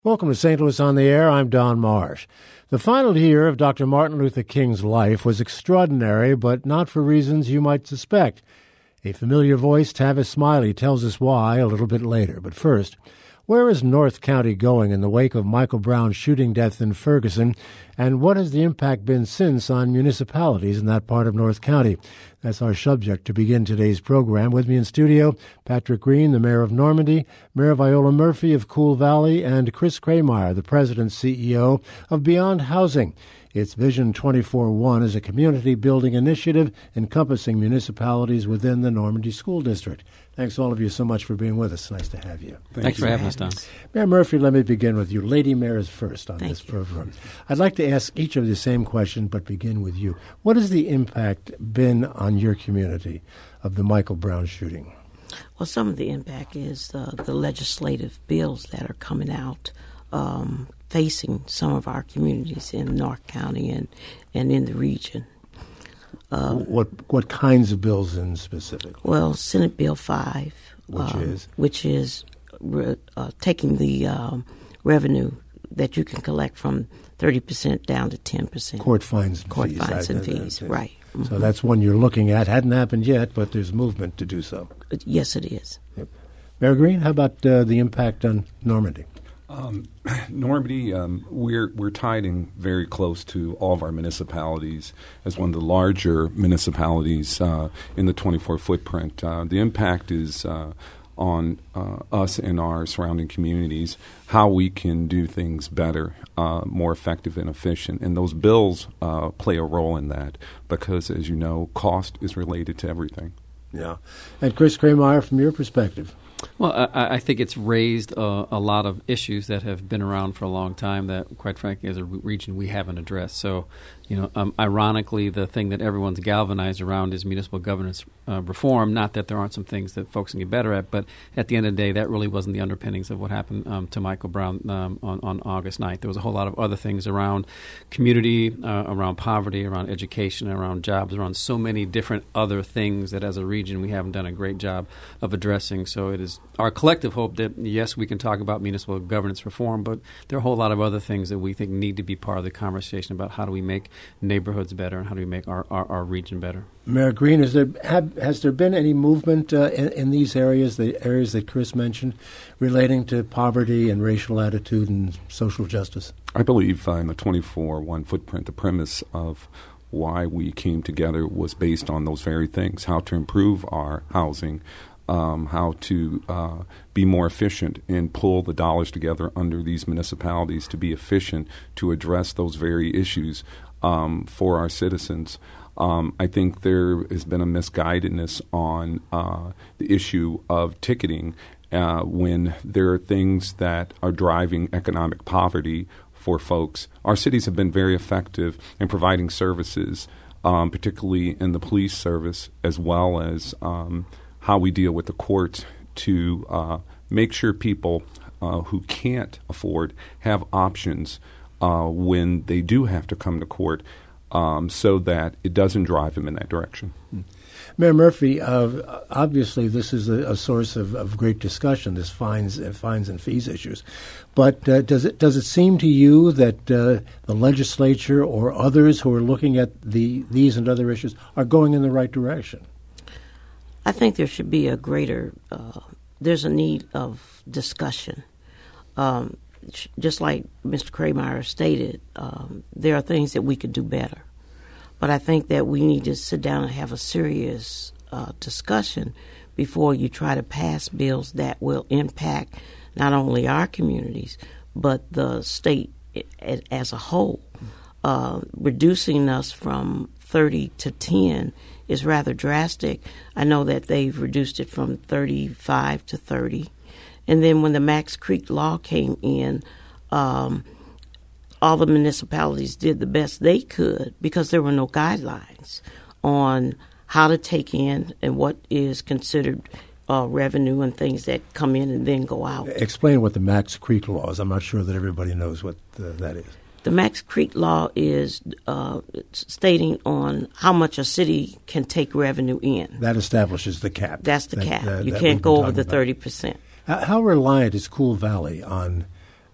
Welcome to St. Louis on the Air. I'm Don Marsh. The final year of Dr. Martin Luther King's life was extraordinary, but not for reasons you might suspect. A familiar voice, Tavis Smiley, tells us why a little bit later. But first, where is North County going in the wake of Michael Brown's shooting death in Ferguson, and what has the impact been since on municipalities in that part of North County? That's our subject to begin today's program. With me in studio, Patrick Green, the mayor of Normandy, Mayor Viola Murphy of Cool Valley, and Chris Krehmeyer, the president CEO of Beyond Housing. Its Vision 24-1 is a community-building initiative encompassing municipalities within the Normandy School District. Thanks all of you so much for being with us. Nice to have you. Thanks for having us, Don. Mayor Murphy, let me begin with you. Lady Mayors first on this program. I'd like to ask each of you the same question, but begin with you. What has the impact been on your community of the Michael Brown shooting? Well, some of the impact is the legislative bills that are coming out facing some of our communities in North County and in the region. What kinds of bills in specific? Well, Senate Bill 5, which is taking the revenue that you can collect from 30% down to 10%. Court fines and fees. Right. Mm-hmm. So that's one you're looking at. Hadn't happened yet, but there's movement to do so. Yes, it is. Yep. Mayor Green, how about the impact on Normandy? Normandy, we're tied in very close to all of our municipalities as one of the larger municipalities in the 24 footprint. The impact is on us and our surrounding communities, how we can do things better, more effective and efficient. And those bills play a role in that because, as you know, cost is related to everything. Yeah. And Chris Krehmeyer, from your perspective? Well, I think it's raised a lot of issues that have been around for a long time that, quite frankly, as a region, we haven't addressed. So, ironically, the thing that everyone's galvanized around is municipal governance reform. Not that there aren't some things that folks can get better at, but at the end of the day, that really wasn't the underpinnings of what happened to Michael Brown on August 9th. There was a whole lot of other things around community, around poverty, around education, around jobs, around so many different other things that, as a region, we haven't done a great job of addressing. So it is our collective hope that, yes, we can talk about municipal governance reform, but there are a whole lot of other things that we think need to be part of the conversation about how do we make neighborhoods better and how do we make our region better. Mayor Green, has there been any movement in these areas, the areas that Chris mentioned, relating to poverty and racial attitude and social justice? I believe in the 24-1 footprint, the premise of why we came together was based on those very things, how to improve our housing, how to be more efficient and pull the dollars together under these municipalities to be efficient to address those very issues for our citizens. I think there has been a misguidedness on the issue of ticketing when there are things that are driving economic poverty for folks. Our cities have been very effective in providing services, particularly in the police service, as well as how we deal with the courts to make sure people who can't afford have options when they do have to come to court so that it doesn't drive them in that direction. Mayor Murphy, obviously this is a source of great discussion, this fines and fees issues. But does it seem to you that the legislature or others who are looking at these and other issues are going in the right direction? I think there should be a greater, there's a need of discussion. Just like Mr. Krehmeyer stated, there are things that we could do better. But I think that we need to sit down and have a serious discussion before you try to pass bills that will impact not only our communities, but the state as a whole. Reducing us from 30 to 10 is rather drastic. I know that they've reduced it from 35 to 30. And then when the Max Creek law came in, all the municipalities did the best they could because there were no guidelines on how to take in and what is considered revenue and things that come in and then go out. Explain what the Max Creek law is. I'm not sure that everybody knows what that is. The Max Creek law is stating on how much a city can take revenue in. That establishes the cap. That's the cap. You can't go over the 30%. How reliant is Cool Valley on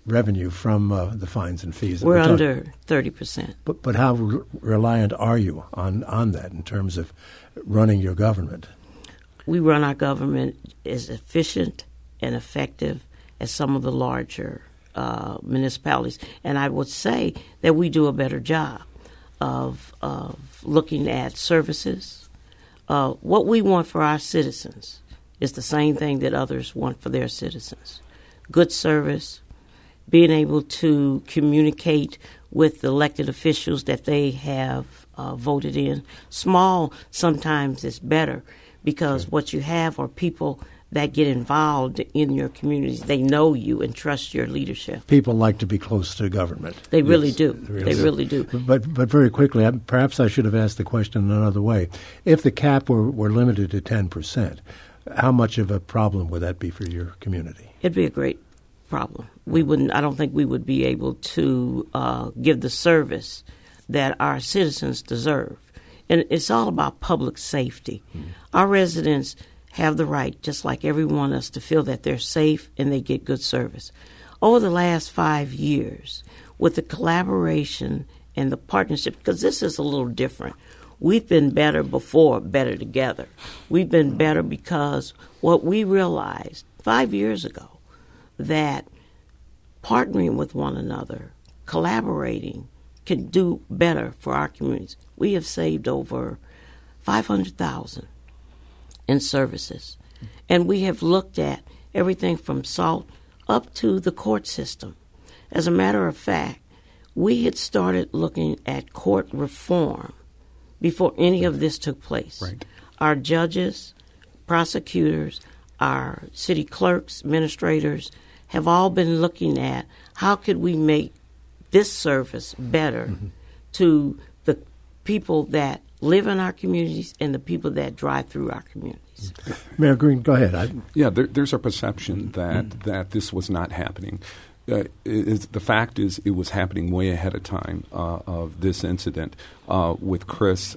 revenue from the fines and fees? We're under 30%. But how reliant are you on that in terms of running your government? We run our government as efficient and effective as some of the larger municipalities. And I would say that we do a better job of looking at services. What we want for our citizens is the same thing that others want for their citizens. Good service, being able to communicate with the elected officials that they have voted in. Small sometimes is better because what you have are people that get involved in your communities. They know you and trust your leadership. People like to be close to government. They really do. They really do. But very quickly, perhaps I should have asked the question another way. If the cap were limited to 10%, how much of a problem would that be for your community? It'd be a great problem. I don't think we would be able to give the service that our citizens deserve. And it's all about public safety. Mm-hmm. Our residents have the right, just like everyone else, to feel that they're safe and they get good service. Over the last 5 years, with the collaboration and the partnership, because this is a little different, we've been better before, better together. We've been better because what we realized 5 years ago, that partnering with one another, collaborating, can do better for our communities. We have saved over $500,000 in services. And we have looked at everything from SALT up to the court system. As a matter of fact, we had started looking at court reform before any of this took place. Right. Our judges, prosecutors, our city clerks, administrators have all been looking at how could we make this service better to the people that live in our communities and the people that drive through our communities. Mayor Green, go ahead. There's a perception that this was not happening. The fact is it was happening way ahead of time of this incident with Chris,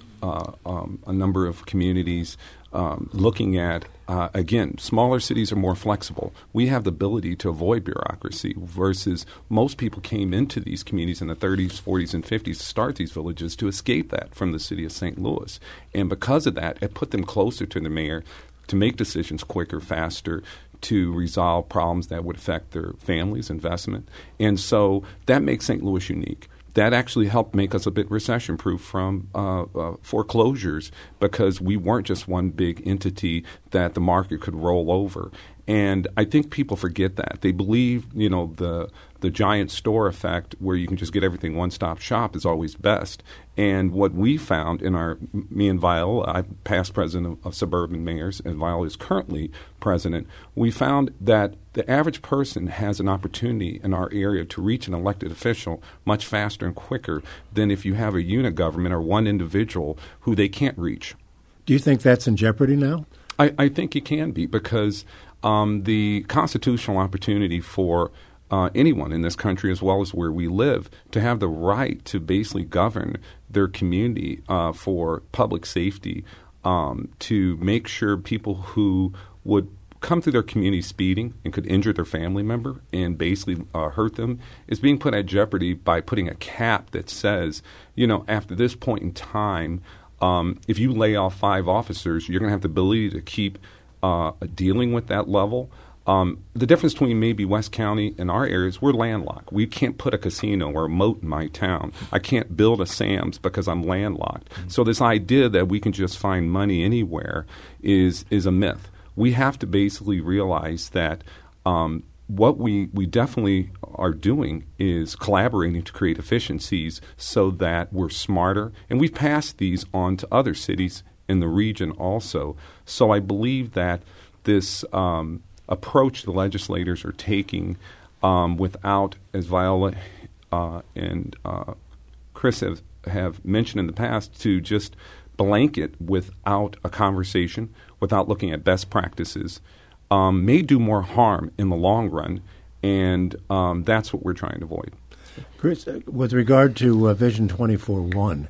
a number of communities looking at, again, smaller cities are more flexible. We have the ability to avoid bureaucracy versus most people came into these communities in the 30s, 40s, and 50s to start these villages to escape that from the city of St. Louis. And because of that, it put them closer to the mayor to make decisions quicker, faster, to resolve problems that would affect their families' investment. And so that makes St. Louis unique. That actually helped make us a bit recession-proof from foreclosures because we weren't just one big entity that the market could roll over. And I think people forget that. They believe, the giant store effect where you can just get everything one-stop shop is always best. And what we found me and Viola, I'm past president of Suburban Mayors, and Viola is currently president, we found that the average person has an opportunity in our area to reach an elected official much faster and quicker than if you have a unit government or one individual who they can't reach. Do you think that's in jeopardy now? I think it can be because the constitutional opportunity for anyone in this country as well as where we live to have the right to basically govern their community for public safety, to make sure people who would come through their community speeding and could injure their family member and basically hurt them is being put at jeopardy by putting a cap that says, after this point in time, if you lay off 5 officers, you're going to have the ability to keep dealing with that level. The difference between maybe West County and our areas, we're landlocked. We can't put a casino or a moat in my town. I can't build a Sam's because I'm landlocked. Mm-hmm. So this idea that we can just find money anywhere is a myth. We have to basically realize that what we definitely are doing is collaborating to create efficiencies so that we're smarter. And we've passed these on to other cities in the region also. So I believe that this approach the legislators are taking without, as Viola and Chris have mentioned in the past, to just blanket without a conversation, without looking at best practices, may do more harm in the long run, and that's what we're trying to avoid. Chris, with regard to Vision 24-1,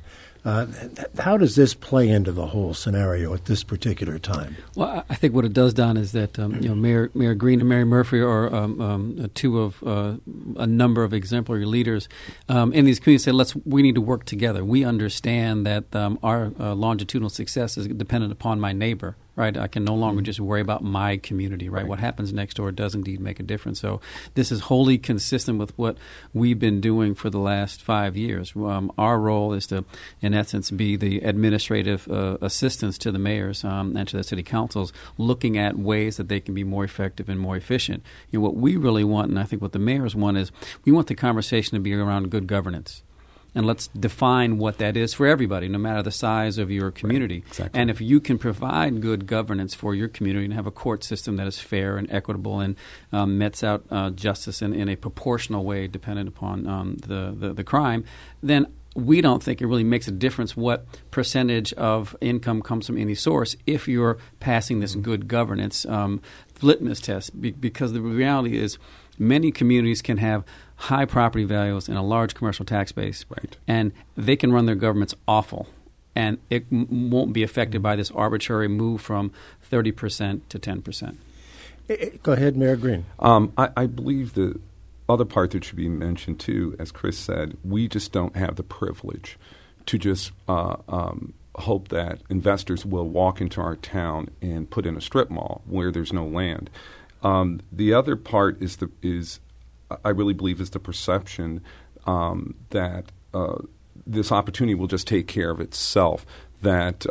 How does this play into the whole scenario at this particular time? Well, I think what it does, Don, is that Mayor Green and Mary Murphy are two of a number of exemplary leaders in these communities. Say, we need to work together. We understand that our longitudinal success is dependent upon my neighbor. Right, I can no longer just worry about my community. Right, what happens next door does indeed make a difference. So this is wholly consistent with what we've been doing for the last 5 years. Our role is to, in essence, be the administrative assistants to the mayors and to the city councils, looking at ways that they can be more effective and more efficient. What we really want, and I think what the mayors want, is we want the conversation to be around good governance. And let's define what that is for everybody, no matter the size of your community. Right, exactly. And if you can provide good governance for your community and have a court system that is fair and equitable and mets out justice in a proportional way dependent upon the crime, then we don't think it really makes a difference what percentage of income comes from any source if you're passing this good governance litmus test. Because the reality is many communities can have high property values and a large commercial tax base, right, and they can run their governments awful, and it won't be affected by this arbitrary move from 30% to 10%. Go ahead, Mayor Green. I believe the other part that should be mentioned, too, as Chris said, we just don't have the privilege to just hope that investors will walk into our town and put in a strip mall where there's no land. The other part is I really believe is the perception that this opportunity will just take care of itself. That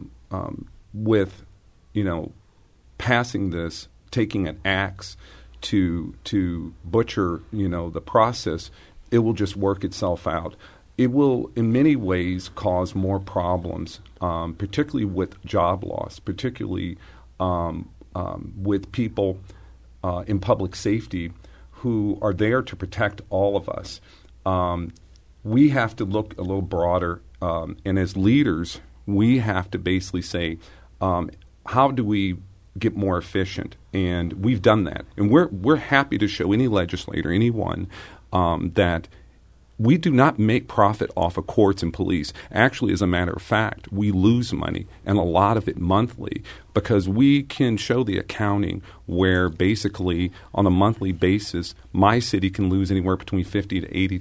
with passing this, taking an axe to butcher the process, it will just work itself out. It will, in many ways, cause more problems, particularly with job loss, particularly with people in public safety who are there to protect all of us. We have to look a little broader, and as leaders, we have to basically say, how do we get more efficient? And we've done that. And we're happy to show any legislator, anyone, that we do not make profit off of courts and police. Actually, as a matter of fact, we lose money, and a lot of it monthly, because we can show the accounting where basically on a monthly basis, my city can lose anywhere between $50,000 to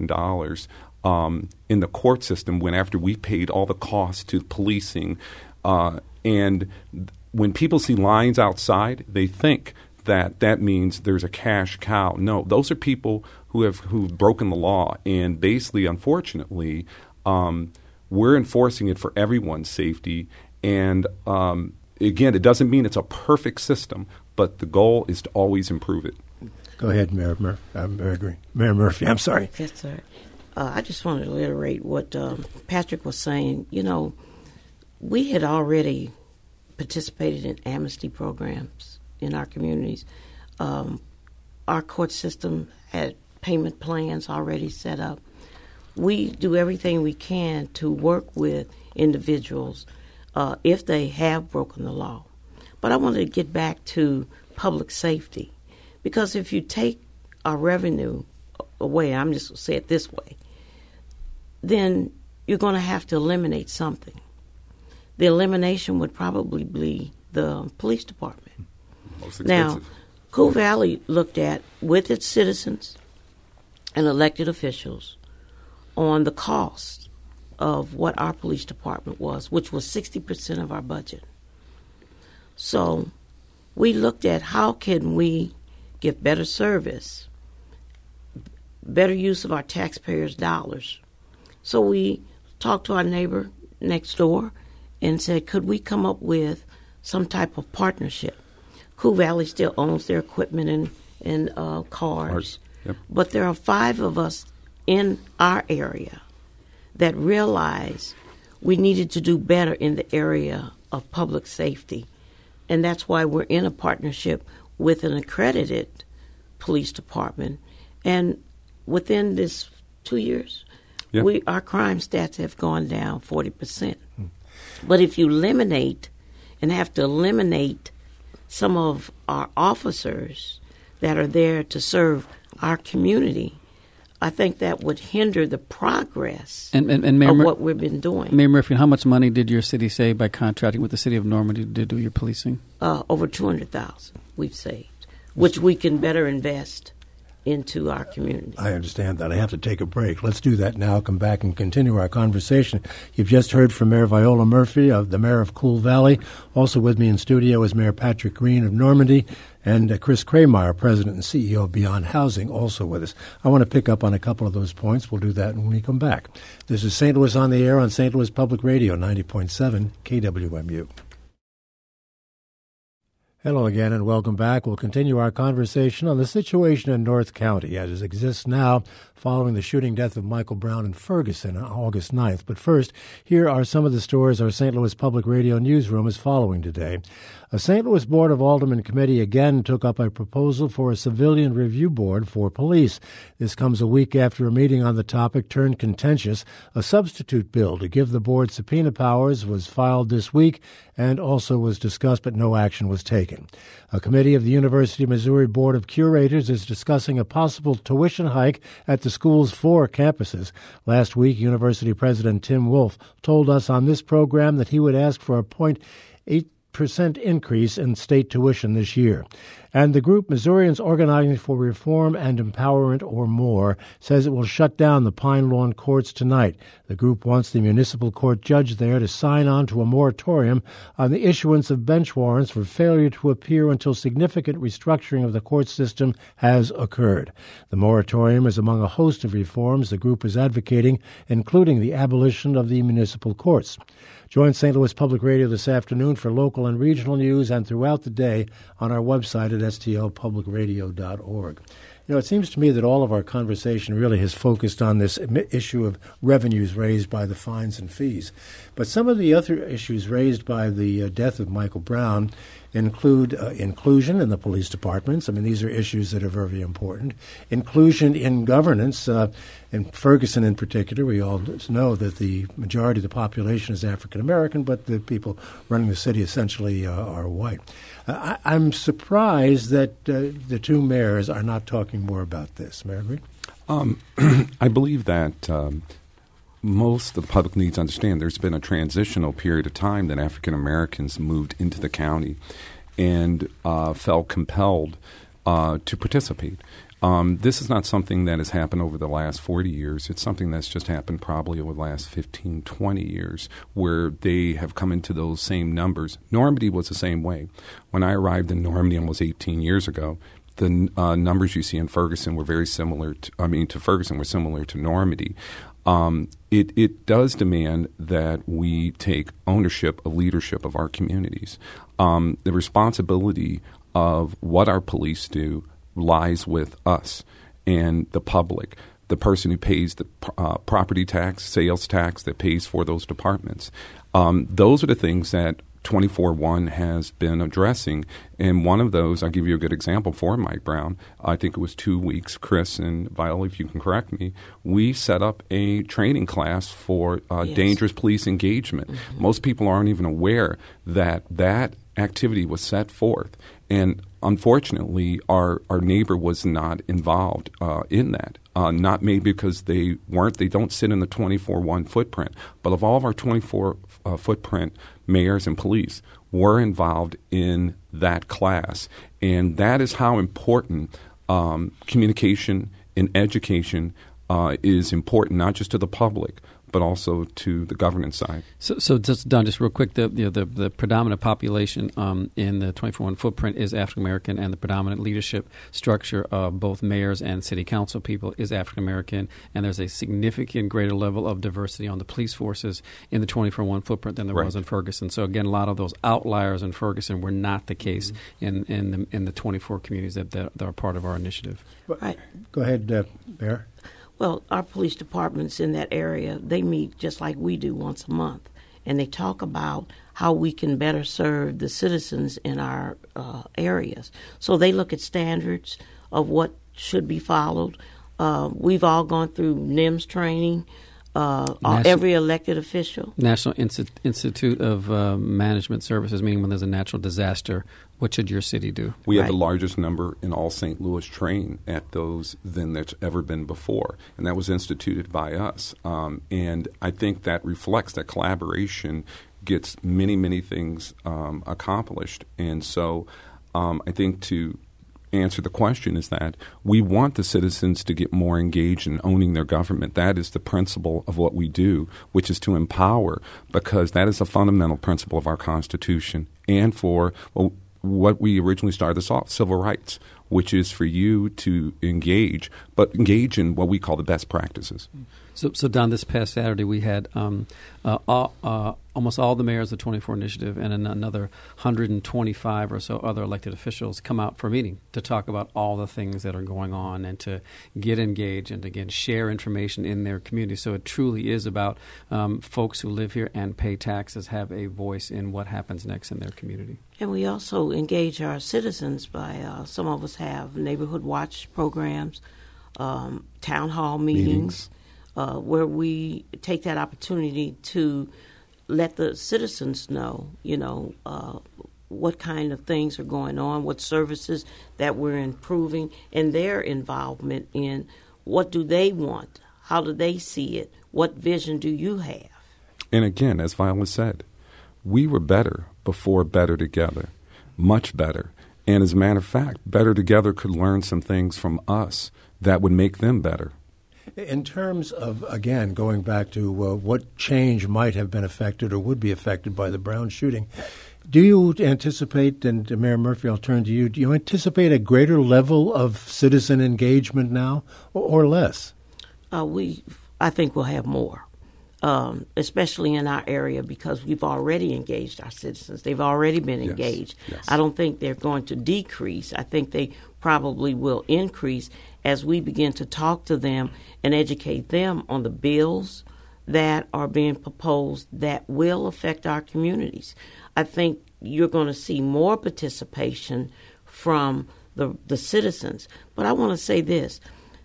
$80,000 in the court system when after we paid all the costs to policing. And when people see lines outside, they think that means there's a cash cow. No, those are people who've broken the law, and basically, unfortunately, we're enforcing it for everyone's safety. And again, it doesn't mean it's a perfect system, but the goal is to always improve it. Go ahead, Mayor Murphy. I'm sorry. Yes, sir. I just wanted to reiterate what Patrick was saying. We had already participated in amnesty programs in our communities. Our court system had payment plans already set up. We do everything we can to work with individuals if they have broken the law. But I wanted to get back to public safety, because if you take our revenue away, I'm just going to say it this way, then you're going to have to eliminate something. The elimination would probably be the police department. Most expensive. Now, Cool Valley looked at, with its citizens and elected officials, on the cost of what our police department was, which was 60% of our budget. So we looked at how can we give better service, better use of our taxpayers' dollars. So we talked to our neighbor next door and said, could we come up with some type of partnership? Cool Valley still owns their equipment and cars. Yep. But there are 5 of us in our area that realized we needed to do better in the area of public safety. And that's why we're in a partnership with an accredited police department. And within this 2 years, yep, our crime stats have gone down 40%. But if you eliminate and have to eliminate some of our officers that are there to serve our community, I think that would hinder the progress and of what we've been doing. Mayor Murphy, how much money did your city save by contracting with the city of Normandy to do your policing? Over $200,000 we've saved, which we can better invest into our community. I understand that. I have to take a break. Let's do that now. Come back and continue our conversation. You've just heard from Mayor Viola Murphy, the mayor of Cool Valley. Also with me in studio is Mayor Patrick Green of Normandy, and Chris Krameyer, President and CEO of Beyond Housing, also with us. I want to pick up on a couple of those points. We'll do that when we come back. This is St. Louis on the Air on St. Louis Public Radio, 90.7 KWMU. Hello again and welcome back. We'll continue our conversation on the situation in North County as it exists now following the shooting death of Michael Brown in Ferguson on August 9th. But first, here are some of the stories our St. Louis Public Radio newsroom is following today. A St. Louis Board of Aldermen committee again took up a proposal for a civilian review board for police. This comes a week after a meeting on the topic turned contentious. A substitute bill to give the board subpoena powers was filed this week and also was discussed, but no action was taken. A committee of the University of Missouri Board of Curators is discussing a possible tuition hike at the school's 4 campuses. Last week, University President Tim Wolf told us on this program that he would ask for a 0.8% increase in state tuition this year. And the group Missourians Organizing for Reform and Empowerment, or MORE, says it will shut down the Pine Lawn courts tonight. The group wants the municipal court judge there to sign on to a moratorium on the issuance of bench warrants for failure to appear until significant restructuring of the court system has occurred. The moratorium is among a host of reforms the group is advocating, including the abolition of the municipal courts. Join St. Louis Public Radio this afternoon for local and regional news and throughout the day on our website at stlpublicradio.org. You know, it seems to me that all of our conversation really has focused on this issue of revenues raised by the fines and fees. But some of the other issues raised by the death of Michael Brown include inclusion in the police departments. I mean, these are issues that are very important. Inclusion in governance. In Ferguson in particular, we all know that the majority of the population is African American, but the people running the city essentially are white. I'm surprised that the two mayors are not talking more about this. Mayor Green? I believe that most of the public needs to understand there's been a transitional period of time that African Americans moved into the county and felt compelled to participate. This is not something that has happened over the last 40 years. It's something that's just happened probably over the last 15, 20 years where they have come into those same numbers. Normandy was the same way. When I arrived in Normandy almost 18 years ago, the numbers you see in Ferguson were very similar to Ferguson were similar to Normandy. It does demand that we take ownership of leadership of our communities. The responsibility of what our police do lies with us and the public, the person who pays the property tax, sales tax that pays for those departments. Those are the things that 24-1 has been addressing. And one of those, I'll give you a good example for Mike Brown. I think it was 2 weeks, Chris and Viola, if you can correct me, we set up a training class for dangerous police engagement. Mm-hmm. Most people aren't even aware that that activity was set forth. And unfortunately, our neighbor was not involved in that. Not maybe because they don't sit in the 24-1 footprint, but of all of our 24 footprint mayors and police were involved in that class. And that is how important communication and education is important, not just to the public, but also to the governance side. So just Don, just real quick, the predominant population in the 24-1 footprint is African American, and the predominant leadership structure of both mayors and city council people is African American, and there's a significant greater level of diversity on the police forces in the 24-1 footprint than there was in Ferguson. So again, a lot of those outliers in Ferguson were not the case in the 24 communities that are part of our initiative. Right. Go ahead, Mayor. Well, our police departments in that area, they meet just like we do once a month, and they talk about how we can better serve the citizens in our areas. So they look at standards of what should be followed. We've all gone through NIMS training. every elected official. National Institute of Management Services, meaning when there's a natural disaster, what should your city do? We have the largest number in all St. Louis train at those than there's ever been before, and that was instituted by us. And I think that reflects that collaboration gets many, many things accomplished. And so I think to answer the question is that we want the citizens to get more engaged in owning their government. That is the principle of what we do, which is to empower, because that is a fundamental principle of our Constitution and for what we originally started this off, civil rights, which is for you to engage, but engage in what we call the best practices. So Don, this past Saturday we had almost all the mayors of the 24 Initiative and another 125 or so other elected officials come out for a meeting to talk about all the things that are going on and to get engaged and, again, share information in their community. So it truly is about folks who live here and pay taxes have a voice in what happens next in their community. And we also engage our citizens by some of us have neighborhood watch programs, town hall meetings. Where we take that opportunity to let the citizens know, what kind of things are going on, what services that we're improving, and their involvement in what do they want, how do they see it, what vision do you have? And again, as Viola said, we were better before Better Together, much better. And as a matter of fact, Better Together could learn some things from us that would make them better. In terms of, again, going back to what change might have been affected or would be affected by the Brown shooting, do you anticipate, and Mayor Murphy, I'll turn to you, do you anticipate a greater level of citizen engagement now or less? I think we'll have more, especially in our area because we've already engaged our citizens. They've already been engaged. Yes. I don't think they're going to decrease. I think they probably will increase as we begin to talk to them and educate them on the bills that are being proposed that will affect our communities. I think you're going to see more participation from the citizens. But I want to say this.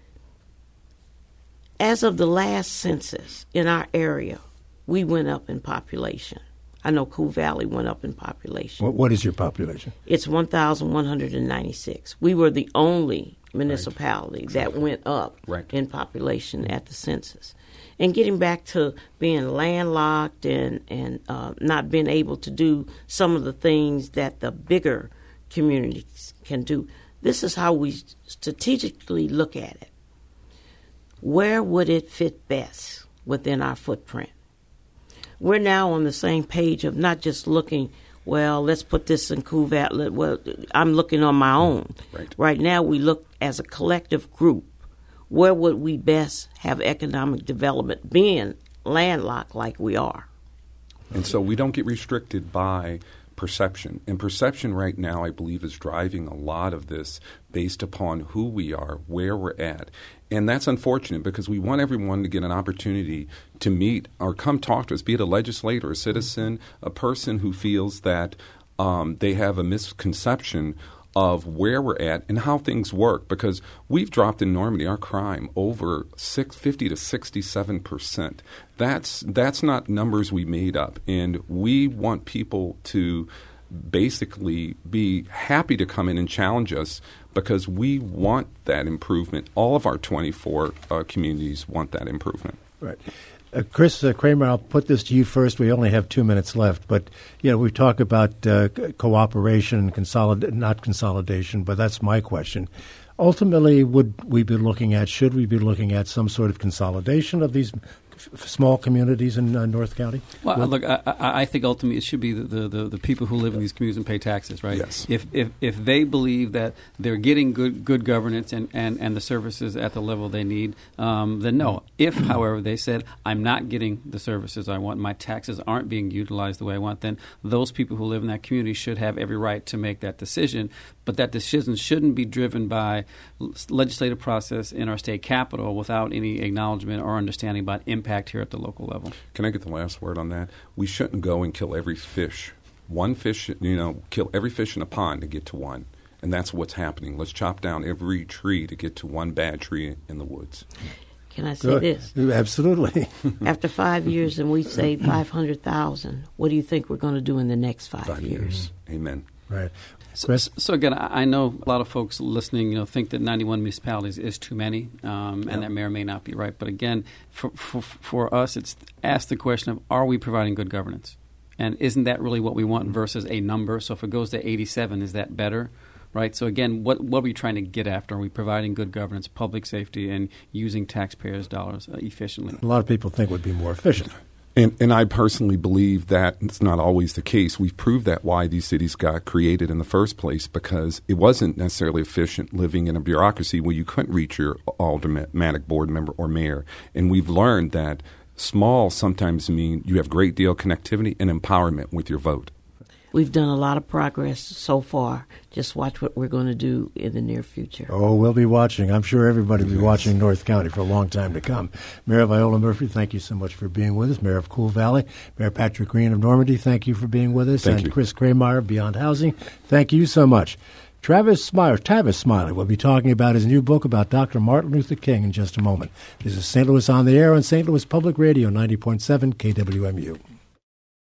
As of the last census in our area, we went up in population. I know Cool Valley went up in population. What is your population? It's 1,196. We were the only municipality that went up in population at the census. And getting back to being landlocked and not being able to do some of the things that the bigger communities can do, this is how we strategically look at it. Where would it fit best within our footprint? We're now on the same page of not just looking, well, let's put this in Cool Valley. Well, I'm looking on my own. Right now we look as a collective group. Where would we best have economic development being landlocked like we are? And so we don't get restricted by perception. And perception right now, I believe, is driving a lot of this based upon who we are, where we're at. And that's unfortunate because we want everyone to get an opportunity to meet or come talk to us, be it a legislator, a citizen, a person who feels that they have a misconception of where we're at and how things work, because we've dropped in Normandy our crime over 50 to 67%. That's not numbers we made up, and we want people to basically be happy to come in and challenge us because we want that improvement. All of our 24 communities want that improvement. Right. Chris Kramer, I'll put this to you first. We only have 2 minutes left, but we talk about cooperation and not consolidation, but that's my question. Ultimately, should we be looking at some sort of consolidation of these small communities in North County? Well, look, I think ultimately it should be the people who live in these communities and pay taxes, right? Yes. If they believe that they're getting good governance and the services at the level they need, then no. If, however, they said, I'm not getting the services I want, my taxes aren't being utilized the way I want, then those people who live in that community should have every right to make that decision. But that decision shouldn't be driven by legislative process in our state capital without any acknowledgement or understanding about impact here at the local level. Can I get the last word on that? We shouldn't go and kill every fish. One fish, kill every fish in a pond to get to one. And that's what's happening. Let's chop down every tree to get to one bad tree in the woods. Can I say this? Absolutely. After 5 years and we save 500,000, what do you think we're going to do in the next 5 years? Amen. Right. So again, I know a lot of folks listening, think that 91 municipalities is too many, and that may or may not be right. But again, for us, it's ask the question of, are we providing good governance? And isn't that really what we want versus a number? So if it goes to 87, is that better? Right. So again, what are we trying to get after? Are we providing good governance, public safety, and using taxpayers' dollars efficiently? A lot of people think it would be more efficient. And I personally believe that it's not always the case. We've proved that why these cities got created in the first place, because it wasn't necessarily efficient living in a bureaucracy where you couldn't reach your aldermanic board member or mayor. And we've learned that small sometimes mean you have great deal of connectivity and empowerment with your vote. We've done a lot of progress so far. Just watch what we're going to do in the near future. Oh, we'll be watching. I'm sure everybody will be watching North County for a long time to come. Mayor Viola Murphy, thank you so much for being with us. Mayor of Cool Valley, Mayor Patrick Green of Normandy, thank you for being with us. Thank you. Chris Krameyer, Beyond Housing, thank you so much. Tavis Smiley will be talking about his new book about Dr. Martin Luther King in just a moment. This is St. Louis on the Air on St. Louis Public Radio, 90.7 KWMU.